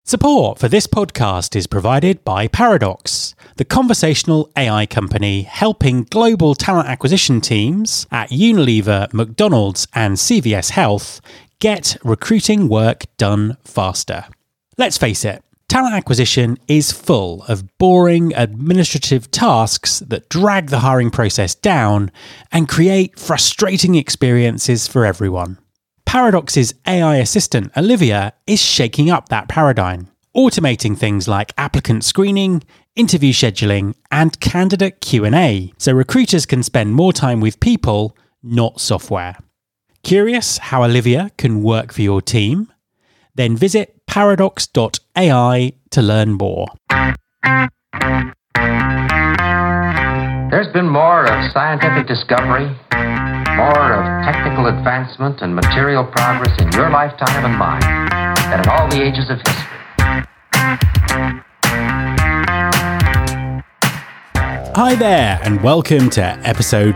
Support for this podcast is provided by Paradox, the conversational AI company helping global talent acquisition teams at Unilever, McDonald's, and CVS Health get recruiting work done faster. Let's face it, talent acquisition is full of boring administrative tasks that drag the hiring process down and create frustrating experiences for everyone. Paradox's AI assistant, Olivia, is shaking up that paradigm, automating things like applicant screening, interview scheduling, and candidate Q&A, so recruiters can spend more time with people, not software. Curious how Olivia can work for your team? Then visit paradox.ai to learn more. There's been more of scientific discovery, more of technical advancement and material progress in your lifetime and mine than in all the ages of history. Hi there, and welcome to episode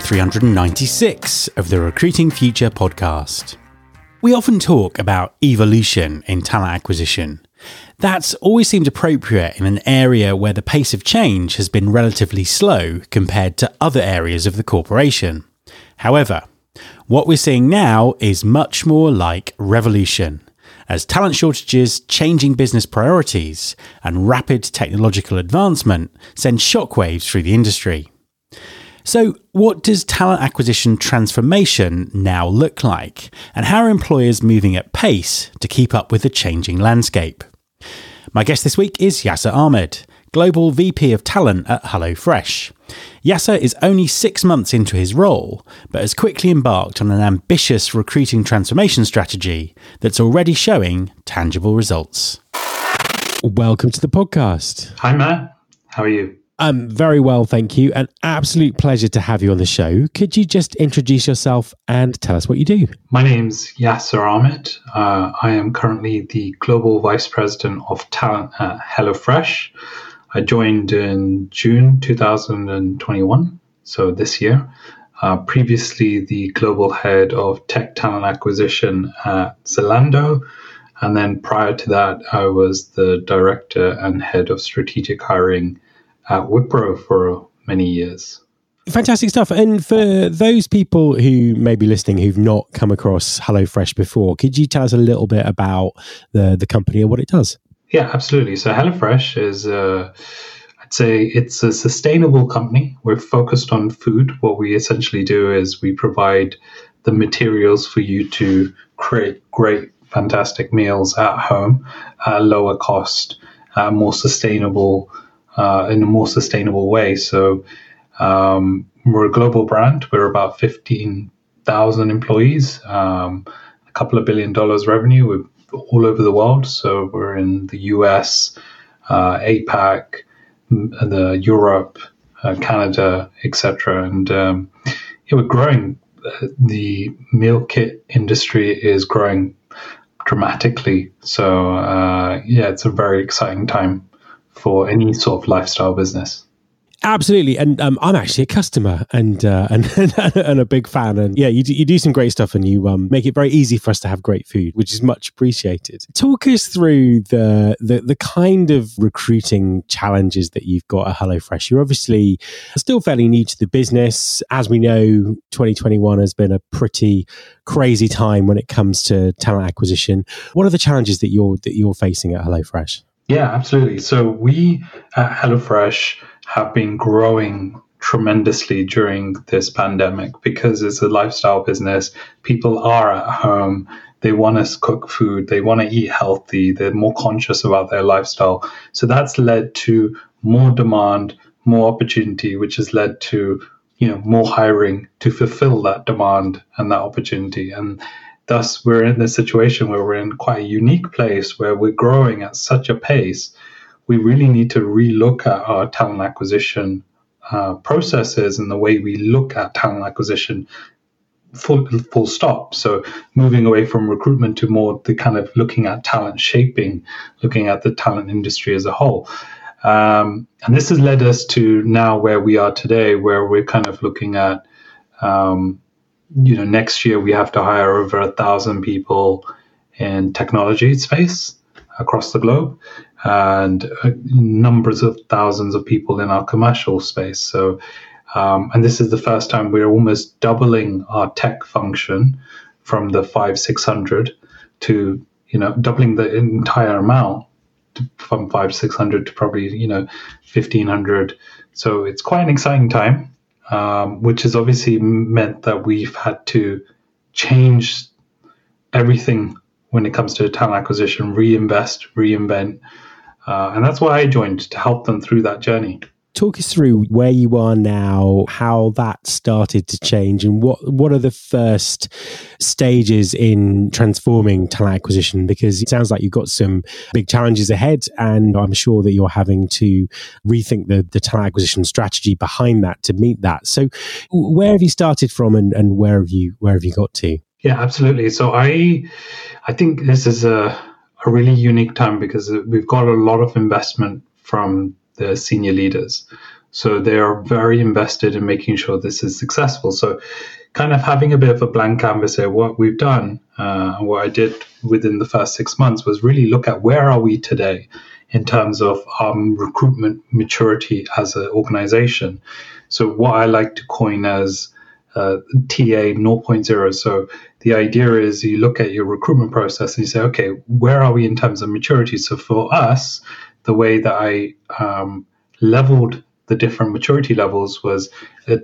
396 of the Recruiting Future podcast. We often talk about evolution in talent acquisition. That's always seemed appropriate in an area where the pace of change has been relatively slow compared to other areas of the corporation. However, what we're seeing now is much more like revolution, as talent shortages, changing business priorities, and rapid technological advancement send shockwaves through the industry. So, what does talent acquisition transformation now look like, and how are employers moving at pace to keep up with the changing landscape? My guest this week is Yasser Ahmed, Global VP of Talent at HelloFresh. Yasser is only 6 months into his role, but has quickly embarked on an ambitious recruiting transformation strategy that's already showing tangible results. Welcome to the podcast. Hi, Matt. How are you? I'm very well, thank you. An absolute pleasure to have you on the show. Could you just introduce yourself and tell us what you do? My name's Yasser Ahmed. I am currently the Global Vice President of Talent at HelloFresh. I joined in June 2021, so this year. Previously, the Global Head of Tech Talent Acquisition at Zalando. And then prior to that, I was the Director and Head of Strategic Hiring at Wipro for many years. Fantastic stuff. And for those people who may be listening who've not come across HelloFresh before, could you tell us a little bit about the company and what it does? Yeah, absolutely. So HelloFresh is, I'd say it's a sustainable company. We're focused on food. What we essentially do is we provide the materials for you to create great, fantastic meals at home at a lower cost, more sustainable, in a more sustainable way. So we're a global brand. We're about 15,000 employees, a couple of $1 billion revenue. We're all over the world. So we're in the US, APAC, the Europe, Canada, etc. And we're growing. The meal kit industry is growing dramatically. So it's a very exciting time for any sort of lifestyle business. Absolutely, and I'm actually a customer and a big fan. And yeah, you do some great stuff, and you make it very easy for us to have great food, which is much appreciated. Talk us through the kind of recruiting challenges that you've got at HelloFresh. You're obviously still fairly new to the business. As we know, 2021 has been a pretty crazy time when it comes to talent acquisition. What are the challenges that you're facing at HelloFresh? Yeah, absolutely. So we at HelloFresh have been growing tremendously during this pandemic because it's a lifestyle business. People are at home. They want to cook food. They want to eat healthy. They're more conscious about their lifestyle. So that's led to more demand, more opportunity, which has led to, more hiring to fulfill that demand and that opportunity. And thus, we're in this situation where we're in quite a unique place where we're growing at such a pace. We really need to relook at our talent acquisition processes and the way we look at talent acquisition full stop. So moving away from recruitment to more the kind of looking at talent shaping, looking at the talent industry as a whole. And this has led us to now where we are today, where we're kind of looking at, next year we have to hire over 1,000 people in technology space. across the globe, and numbers of thousands of people in our commercial space. So, and this is the first time we're almost doubling our tech function from the 500-600 to, doubling the entire amount from 500-600 to probably, 1,500. So it's quite an exciting time, which has obviously meant that we've had to change everything when it comes to talent acquisition, reinvent. And that's why I joined, to help them through that journey. Talk us through where you are now, how that started to change, and what are the first stages in transforming talent acquisition? Because it sounds like you've got some big challenges ahead, and I'm sure that you're having to rethink the talent acquisition strategy behind that to meet that. So where have you started from, and where have you got to? Yeah, absolutely. So I think this is a really unique time because we've got a lot of investment from the senior leaders. So they are very invested in making sure this is successful. So kind of having a bit of a blank canvas here, what we've done, what I did within the first 6 months was really look at where are we today in terms of recruitment maturity as an organization. So what I like to coin as TA 0.0. So the idea is you look at your recruitment process and you say, okay, where are we in terms of maturity? So for us, the way that I leveled the different maturity levels was TA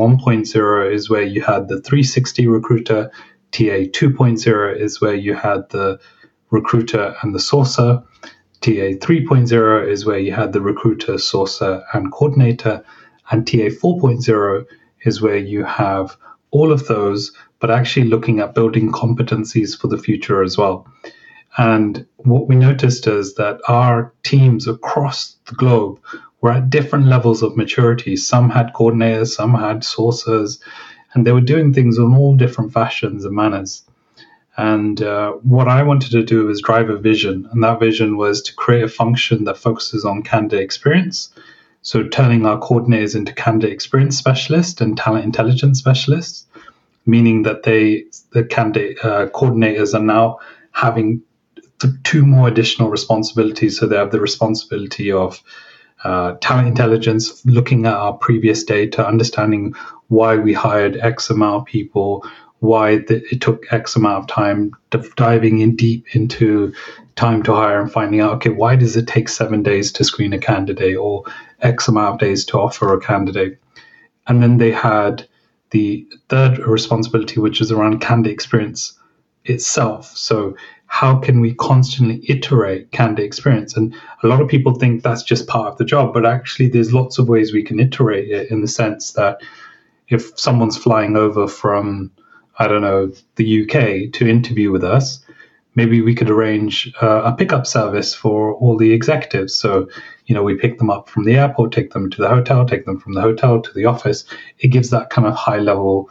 1.0 is where you had the 360 recruiter, TA 2.0 is where you had the recruiter and the sourcer, TA 3.0 is where you had the recruiter, sourcer, and coordinator, and TA 4.0 is where you have all of those, but actually looking at building competencies for the future as well. And what we noticed is that our teams across the globe were at different levels of maturity. Some had coordinators, some had sourcers, and they were doing things in all different fashions and manners. And what I wanted to do was drive a vision, and that vision was to create a function that focuses on candidate experience. So turning our coordinators into candidate experience specialists and talent intelligence specialists, meaning that the candidate coordinators are now having two more additional responsibilities. So they have the responsibility of talent intelligence, looking at our previous data, understanding why we hired X amount of people, why it took X amount of time, diving in deep into time to hire and finding out, okay, why does it take 7 days to screen a candidate or X amount of days to offer a candidate? And then they had the third responsibility, which is around candidate experience itself. So how can we constantly iterate candidate experience? And a lot of people think that's just part of the job, but actually there's lots of ways we can iterate it, in the sense that if someone's flying over from, I don't know, the UK to interview with us, maybe we could arrange a pickup service for all the executives. So, we pick them up from the airport, take them to the hotel, take them from the hotel to the office. It gives that kind of high level,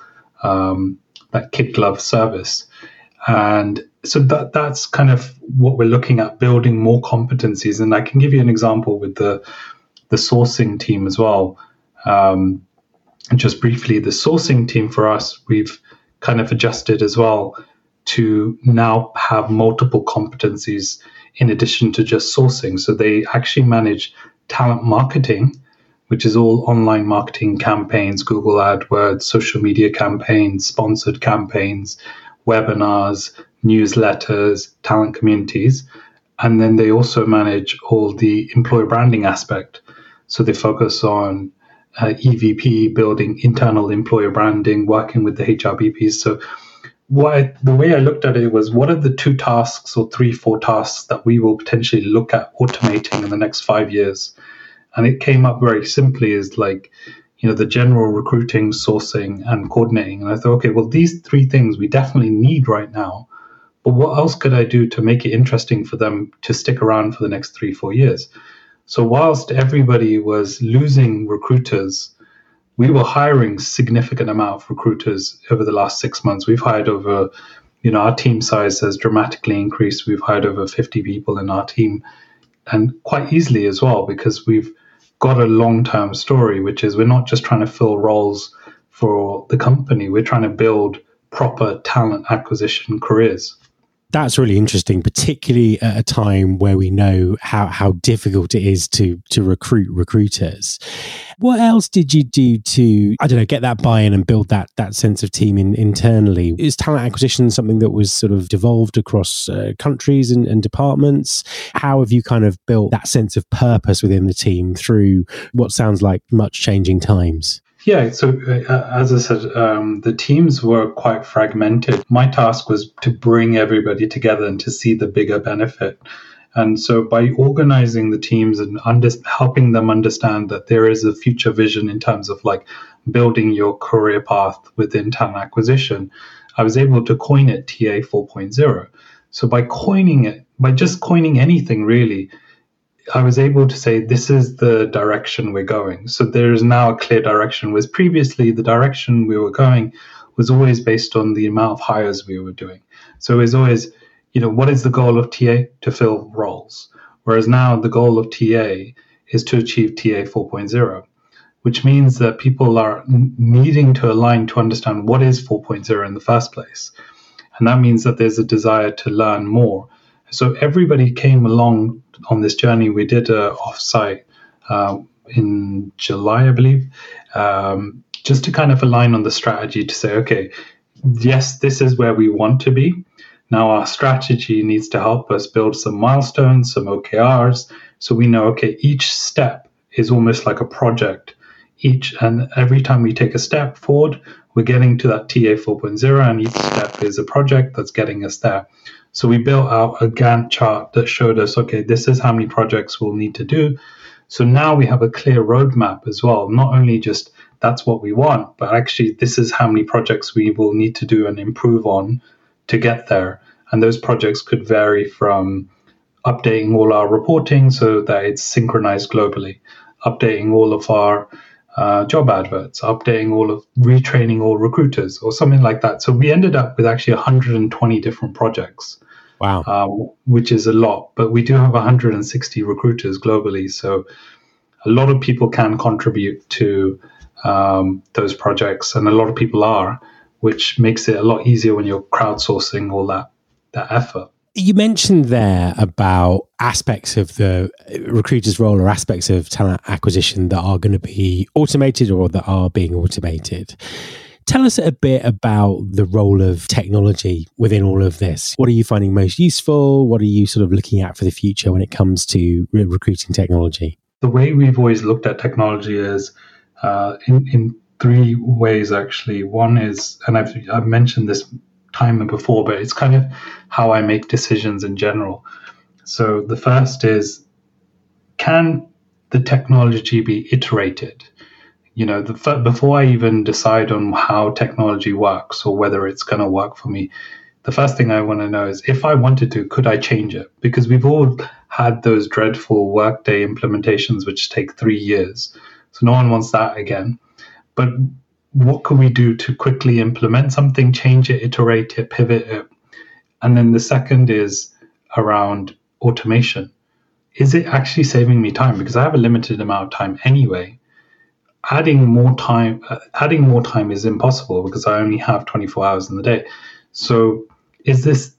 that kid glove service. And so that's kind of what we're looking at, building more competencies. And I can give you an example with the sourcing team as well. Just briefly, the sourcing team for us, we've kind of adjusted as well to now have multiple competencies in addition to just sourcing. So they actually manage talent marketing, which is all online marketing campaigns, Google AdWords, social media campaigns, sponsored campaigns, webinars, newsletters, talent communities. And then they also manage all the employer branding aspect. So they focus on EVP, building internal employer branding, working with the HRBPs. So the way I looked at it was, what are the 2 tasks or 3-4 tasks that we will potentially look at automating in the next 5 years? And it came up very simply as like, the general recruiting, sourcing, and coordinating. And I thought, okay, well, these 3 things we definitely need right now, but what else could I do to make it interesting for them to stick around for the next 3-4 years? So whilst everybody was losing recruiters, we were hiring significant amount of recruiters over the last 6 months. We've hired over, our team size has dramatically increased. We've hired over 50 people in our team, and quite easily as well, because we've got a long-term story, which is we're not just trying to fill roles for the company. We're trying to build proper talent acquisition careers. That's really interesting, particularly at a time where we know how difficult it is to recruit recruiters. What else did you do to, I don't know, get that buy-in and build that sense of team internally? Is talent acquisition something that was sort of devolved across countries and departments? How have you kind of built that sense of purpose within the team through what sounds like much changing times? Yeah, so as I said, the teams were quite fragmented. My task was to bring everybody together and to see the bigger benefit. And so by organizing the teams and helping them understand that there is a future vision in terms of like building your career path within talent acquisition, I was able to coin it TA 4.0. So by just coining anything really, I was able to say, this is the direction we're going. So there is now a clear direction, whereas previously the direction we were going was always based on the amount of hires we were doing. So it was always, what is the goal of TA? To fill roles. Whereas now the goal of TA is to achieve TA 4.0, which means that people are needing to align to understand what is 4.0 in the first place. And that means that there's a desire to learn more. So everybody came along on this journey. We did an offsite in July, I believe, just to kind of align on the strategy to say, okay, yes, this is where we want to be. Now our strategy needs to help us build some milestones, some OKRs, so we know, okay, each step is almost like a project. And every time we take a step forward, we're getting to that TA 4.0, and each step is a project that's getting us there. So we built out a Gantt chart that showed us, okay, this is how many projects we'll need to do. So now we have a clear roadmap as well. Not only just that's what we want, but actually this is how many projects we will need to do and improve on to get there. And those projects could vary from updating all our reporting so that it's synchronized globally, updating all of our job adverts, retraining all recruiters or something like that. So we ended up with actually 120 different projects. Wow. Which is a lot, but we do have 160 recruiters globally. So a lot of people can contribute to those projects, and a lot of people are, which makes it a lot easier when you're crowdsourcing all that effort. You mentioned there about aspects of the recruiter's role or aspects of talent acquisition that are going to be automated or that are being automated. Tell us a bit about the role of technology within all of this. What are you finding most useful? What are you sort of looking at for the future when it comes to recruiting technology? The way we've always looked at technology is in three ways, actually. One is, and I've mentioned this time before, but it's kind of how I make decisions in general. So the first is, can the technology be iterated? Before I even decide on how technology works or whether it's going to work for me, the first thing I want to know is, if I wanted to, could I change it? Because we've all had those dreadful Workday implementations which take 3 years. So no one wants that again. But what can we do to quickly implement something, change it, iterate it, pivot it? And then the second is around automation. Is it actually saving me time? Because I have a limited amount of time anyway. Adding more time is impossible because I only have 24 hours in the day. So is this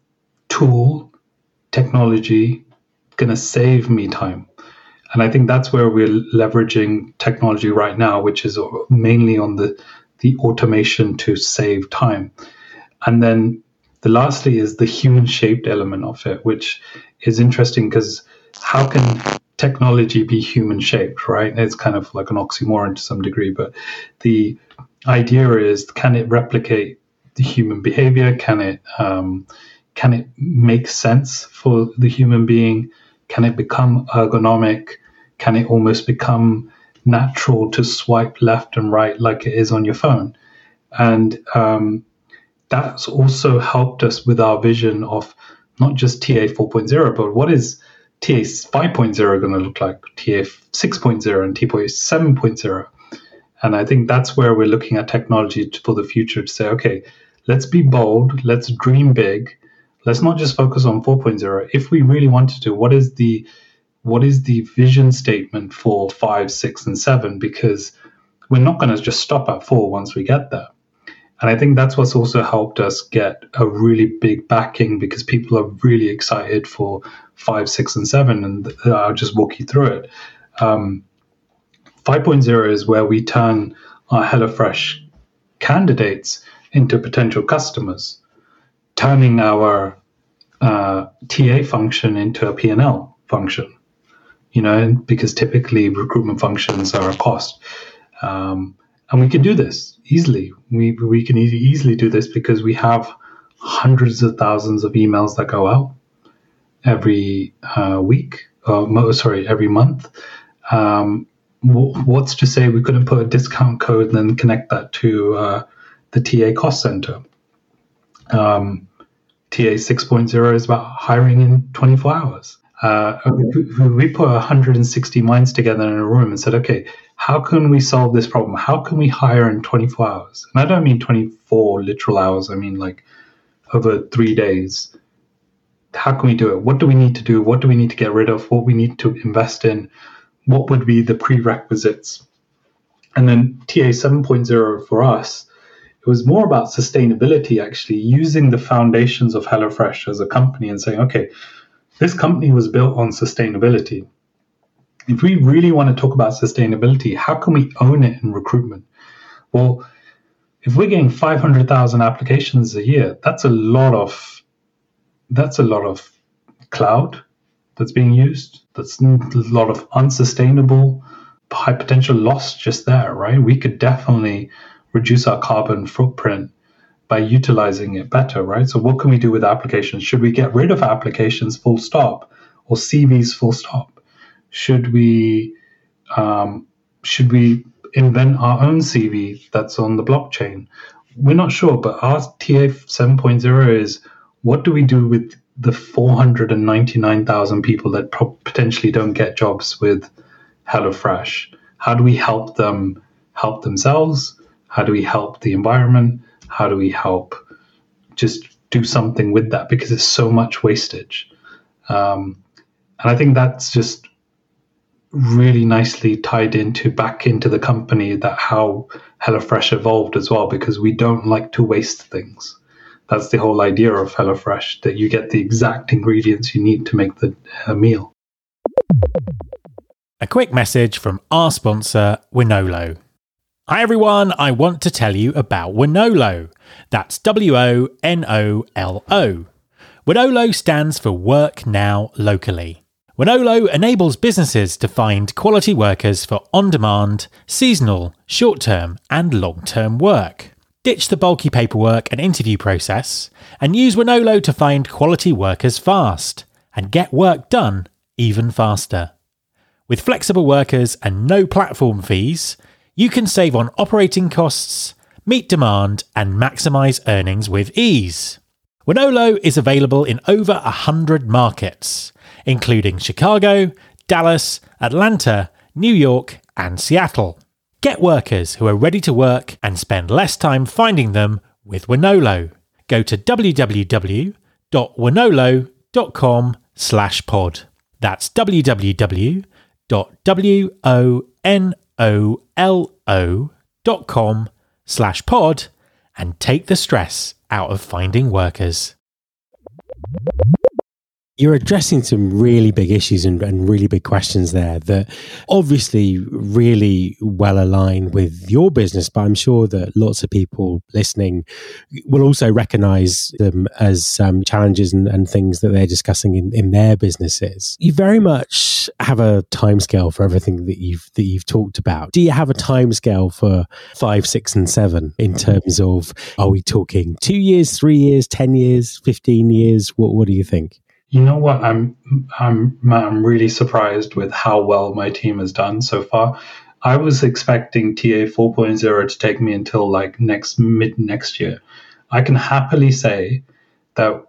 technology going to save me time? And I think that's where we're leveraging technology right now, which is mainly on the automation to save time. And then lastly is the human-shaped element of it, which is interesting because how can technology be human-shaped, right? It's kind of like an oxymoron to some degree, but the idea is, can it replicate the human behavior? Can it make sense for the human being? Can it become ergonomic? Can it almost become natural to swipe left and right like it is on your phone? And that's also helped us with our vision of not just TA 4.0, but what is TA 5.0 going to look like, TA 6.0 and TA 7.0. And I think that's where we're looking at technology for the future to say, okay, let's be bold, let's dream big, let's not just focus on 4.0. If we really wanted to, what is the vision statement for 5, 6, and 7? Because we're not going to just stop at 4 once we get there. And I think that's what's also helped us get a really big backing, because people are really excited for 5, 6, and 7. And I'll just walk you through it. 5.0 is where we turn our HelloFresh candidates into potential customers, turning our TA function into a P&L function, because typically recruitment functions are a cost. And we can do this easily. We can easily do this because we have hundreds of thousands of emails that go out every every month. What's to say we couldn't put a discount code and then connect that to the TA cost center? TA 6.0 is about hiring in 24 hours. We put 160 minds together in a room and said, okay, how can we solve this problem? How can we hire in 24 hours? And I don't mean 24 literal hours. I mean like over 3 days. How can we do it? What do we need to do? What do we need to get rid of? What we need to invest in? What would be the prerequisites? And then TA 7.0 for us, it was more about sustainability, actually, using the foundations of HelloFresh as a company and saying, okay, this company was built on sustainability. If we really want to talk about sustainability, how can we own it in recruitment? Well, if we're getting 500,000 applications a year, that's a lot of cloud that's being used. That's a lot of unsustainable, high potential loss just there, right? We could definitely reduce our carbon footprint by utilizing it better, right? So what can we do with applications? Should we get rid of applications full stop, or CVs full stop? Should we invent our own CV that's on the blockchain? We're not sure, but our TA 7.0 is, what do we do with the 499,000 people that potentially don't get jobs with HelloFresh? How do we help them help themselves? How do we help the environment? How do we help just do something with that? Because it's so much wastage. And I think that's just really nicely tied back into the company, that how HelloFresh evolved as well, because we don't like to waste things. That's the whole idea of HelloFresh, that you get the exact ingredients you need to make the meal. A quick message from our sponsor, Wonolo. Hi everyone, I want to tell you about Wonolo. That's Wonolo. Wonolo stands for Work Now Locally. Wonolo enables businesses to find quality workers for on-demand, seasonal, short-term and long-term work. Ditch the bulky paperwork and interview process and use Wonolo to find quality workers fast and get work done even faster. With flexible workers and no platform fees, you can save on operating costs, meet demand and maximise earnings with ease. Wonolo is available in over 100 markets, including Chicago, Dallas, Atlanta, New York and Seattle. Get workers who are ready to work and spend less time finding them with Wonolo. Go to www.wonolo.com/pod. That's www.wonolo.com/pod and take the stress out of finding workers. You're addressing some really big issues and really big questions there that obviously really well align with your business, but I'm sure that lots of people listening will also recognize them as challenges and things that they're discussing in their businesses. You very much have a timescale for everything that you've talked about. Do you have a timescale for 5, 6, and 7 in terms of, are we talking 2 years, 3 years, 10 years, 15 years? What do you think? You know what? I'm really surprised with how well my team has done so far. I was expecting TA 4.0 to take me until like mid next year. I can happily say that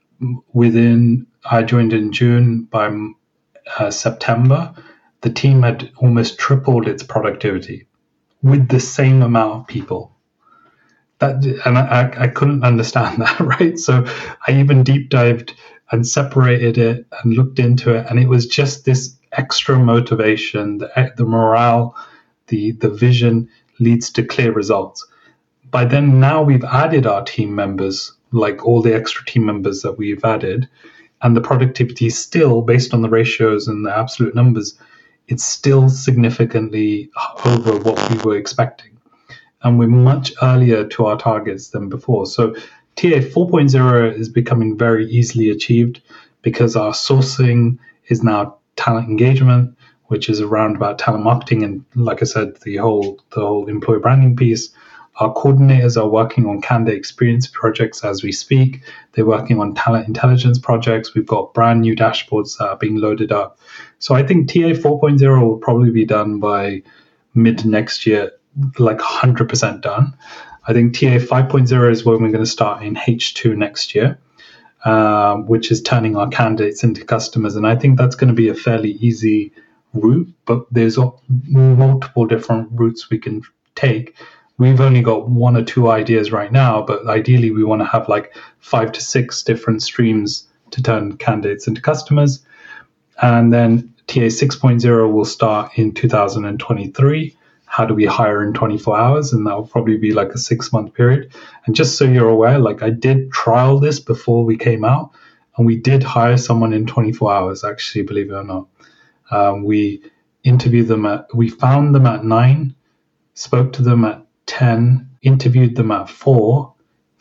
I joined in June, by September, the team had almost tripled its productivity with the same amount of people. I couldn't understand that, right? So I even deep dived and separated it and looked into it. And it was just this extra motivation, the morale, the vision leads to clear results. by then now we've added our team members, like all the extra team members that we've added, and the productivity is still, based on the ratios and the absolute numbers, it's still significantly over what we were expecting. And we're much earlier to our targets than before. So TA 4.0 is becoming very easily achieved because our sourcing is now talent engagement, which is around about talent marketing and, like I said, the whole employer branding piece. Our coordinators are working on candidate experience projects as we speak. They're working on talent intelligence projects. We've got brand new dashboards that are being loaded up. So I think TA 4.0 will probably be done by mid next year, like 100% done. I think TA 5.0 is when we're going to start in H2 next year, which is turning our candidates into customers. And I think that's going to be a fairly easy route, but there's multiple different routes we can take. We've only got one or two ideas right now, but ideally we want to have like 5 to 6 different streams to turn candidates into customers. And then TA 6.0 will start in 2023. How do we hire in 24 hours? And that will probably be like a 6-month period. And just so you're aware, like I did trial this before we came out, and we did hire someone in 24 hours, actually, believe it or not. We interviewed them we found them at 9, spoke to them at 10, interviewed them at 4,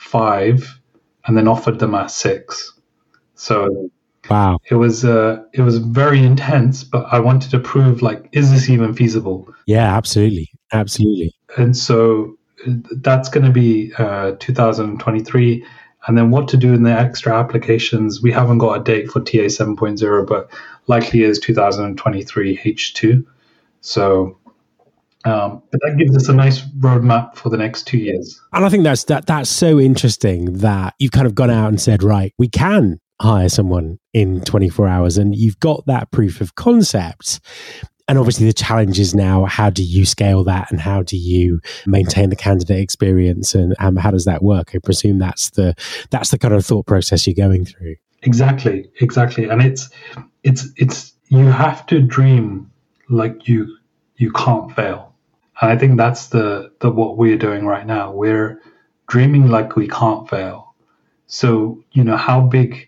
5, and then offered them at 6. So wow, it was very intense, but I wanted to prove, like, is this even feasible? Yeah, absolutely. And so that's going to be 2023. And then what to do in the extra applications, we haven't got a date for TA 7.0, but likely is 2023 H2. So but that gives us a nice roadmap for the next 2 years. And I think that's so interesting that you've kind of gone out and said, right, we can hire someone in 24 hours, and you've got that proof of concept. And obviously the challenge is now, how do you scale that, and how do you maintain the candidate experience, and how does that work? I presume that's the kind of thought process you're going through. Exactly. And it's you have to dream like you can't fail. And I think that's the what we're doing right now. We're dreaming like we can't fail. So, how big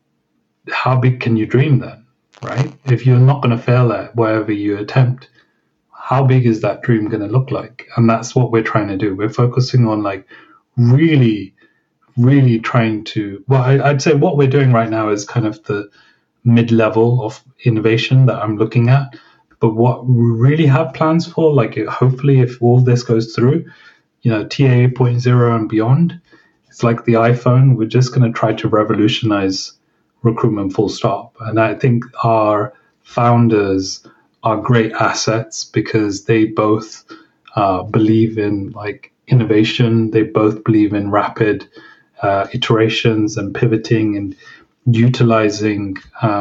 can you dream then, right? If you're not going to fail at whatever you attempt, how big is that dream going to look like? And that's what we're trying to do. We're focusing on like really, really trying to, well, I'd say what we're doing right now is kind of the mid-level of innovation that I'm looking at. But what we really have plans for, like hopefully if all this goes through, TA 8.0 and beyond, it's like the iPhone. We're just going to try to revolutionize recruitment full stop. And I think our founders are great assets because they both believe in like innovation. They both believe in rapid iterations and pivoting and utilizing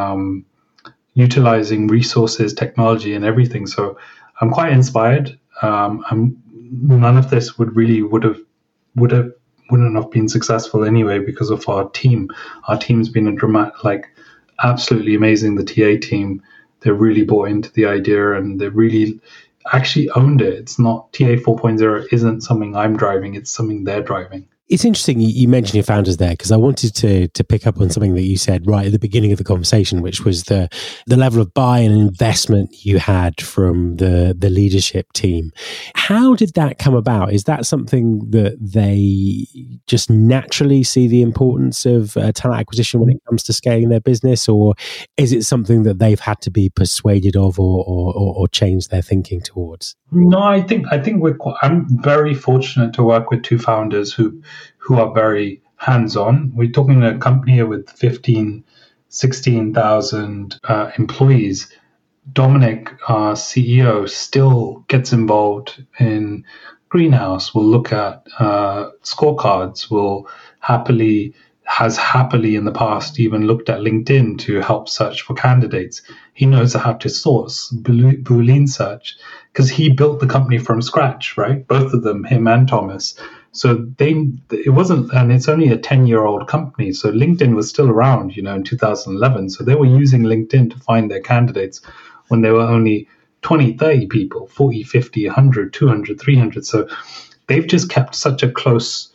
resources, technology, and everything. So I'm quite inspired. None of this wouldn't have been successful anyway because of our team. Our team's been absolutely amazing. The TA team, they really bought into the idea and they really actually owned it. It's not TA 4.0 isn't something I'm driving. It's something they're driving. It's interesting you mentioned your founders there, because I wanted to pick up on something that you said right at the beginning of the conversation, which was the level of buy-in and investment you had from the leadership team. How did that come about? Is that something that they just naturally see the importance of talent acquisition when it comes to scaling their business, or is it something that they've had to be persuaded of or change their thinking towards? No, I think I'm very fortunate to work with two founders who are very hands-on. We're talking a company with 16,000 employees. Dominic, our CEO, still gets involved in Greenhouse. We'll look at scorecards. Has happily in the past even looked at LinkedIn to help search for candidates. He knows how to source Boolean search because he built the company from scratch, right? Both of them, him and Thomas. So it wasn't, and it's only a 10-year-old company. So LinkedIn was still around, in 2011. So they were using LinkedIn to find their candidates when there were only 20, 30 people, 40, 50, 100, 200, 300. So they've just kept such a close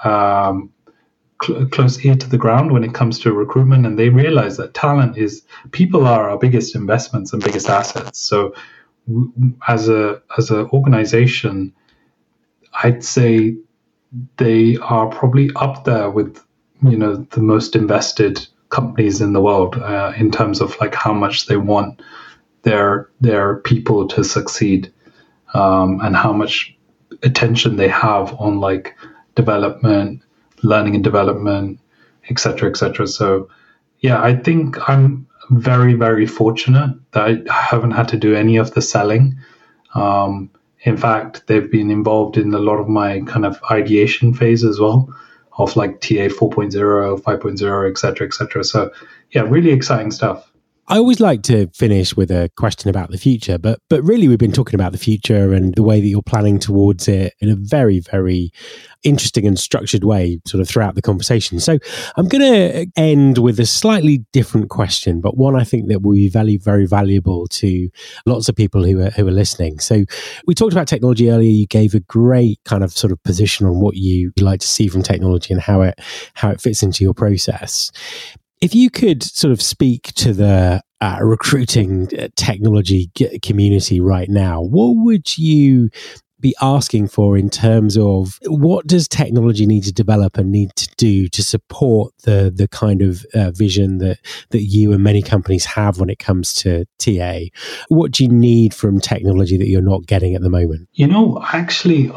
ear to the ground when it comes to recruitment, and they realize that people are our biggest investments and biggest assets. So as an organization, I'd say they are probably up there with, the most invested companies in the world in terms of like how much they want their people to succeed, and how much attention they have on like development, learning and development, et cetera, et cetera. So yeah, I think I'm very, very fortunate that I haven't had to do any of the selling. In fact, they've been involved in a lot of my kind of ideation phase as well, of like TA 4.0, 5.0, et cetera, et cetera. So yeah, really exciting stuff. I always like to finish with a question about the future, but really we've been talking about the future and the way that you're planning towards it in a very, very interesting and structured way sort of throughout the conversation. So I'm going to end with a slightly different question, but one I think that will be very valuable to lots of people who are listening. So we talked about technology earlier. You gave a great kind of sort of position on what you like to see from technology and how it fits into your process. If you could sort of speak to the recruiting technology community right now, what would you be asking for in terms of what does technology need to develop and need to do to support the kind of vision that you and many companies have when it comes to TA? What do you need from technology that you're not getting at the moment? Actually,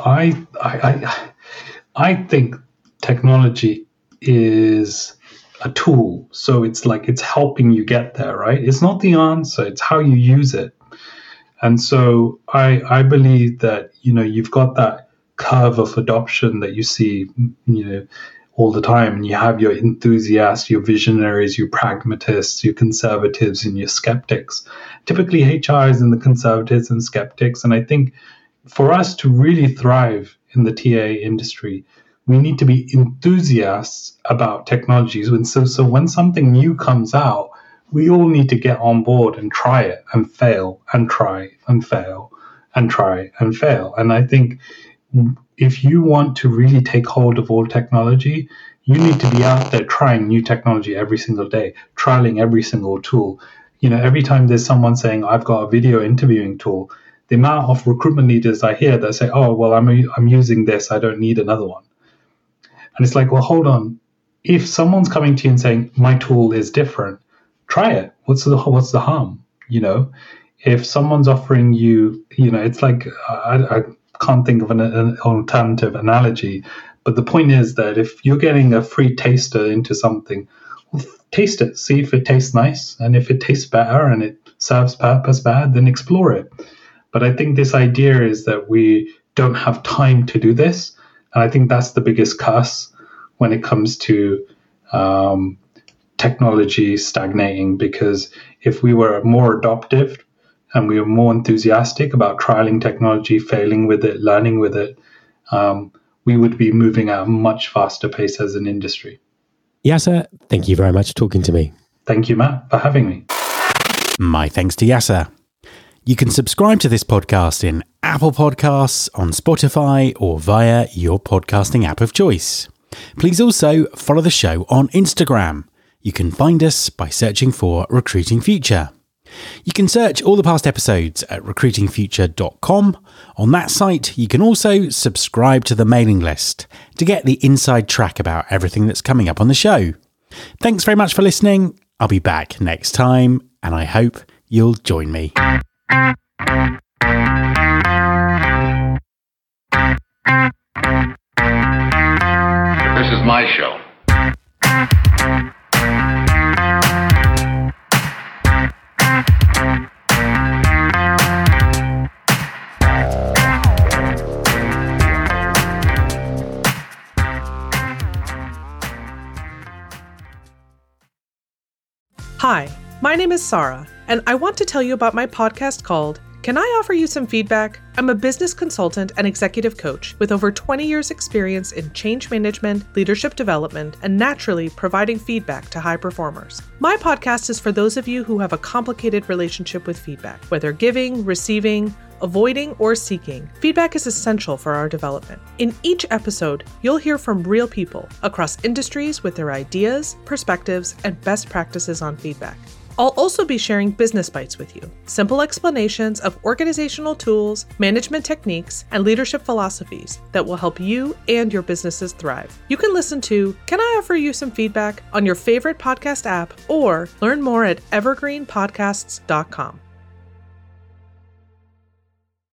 I think technology is a tool. So it's like it's helping you get there, right? It's not the answer, it's how you use it. And so I believe that, you've got that curve of adoption that you see, all the time. And you have your enthusiasts, your visionaries, your pragmatists, your conservatives, and your skeptics. Typically, HR is in the conservatives and skeptics. And I think for us to really thrive in the TA industry, we need to be enthusiasts about technologies. So when something new comes out, we all need to get on board and try it and fail and try and fail and try and fail. And I think if you want to really take hold of all technology, you need to be out there trying new technology every single day, trialing every single tool. Every time there's someone saying, I've got a video interviewing tool, the amount of recruitment leaders I hear that say, oh, well, I'm using this, I don't need another one. And it's like, well, hold on. If someone's coming to you and saying, my tool is different, try it. What's the harm? If someone's offering you, it's like, I can't think of an alternative analogy, but the point is that if you're getting a free taster into something, well, taste it, see if it tastes nice. And if it tastes better and it serves purpose better, then explore it. But I think this idea is that we don't have time to do this. And I think that's the biggest curse when it comes to technology stagnating, because if we were more adoptive and we were more enthusiastic about trialing technology, failing with it, learning with it, we would be moving at a much faster pace as an industry. Yasser, thank you very much for talking to me. Thank you, Matt, for having me. My thanks to Yasser. You can subscribe to this podcast in Apple Podcasts, on Spotify, or via your podcasting app of choice. Please also follow the show on Instagram. You can find us by searching for Recruiting Future. You can search all the past episodes at recruitingfuture.com. On that site, you can also subscribe to the mailing list to get the inside track about everything that's coming up on the show. Thanks very much for listening. I'll be back next time, and I hope you'll join me. This is my show. Hi, my name is Sarah, and I want to tell you about my podcast called Can I Offer You Some Feedback? I'm a business consultant and executive coach with over 20 years experience in change management, leadership development, and naturally providing feedback to high performers. My podcast is for those of you who have a complicated relationship with feedback, whether giving, receiving, avoiding, or seeking, feedback is essential for our development. In each episode, you'll hear from real people across industries with their ideas, perspectives, and best practices on feedback. I'll also be sharing business bites with you, simple explanations of organizational tools, management techniques, and leadership philosophies that will help you and your businesses thrive. You can listen to Can I Offer You Some Feedback on your favorite podcast app, or learn more at evergreenpodcasts.com.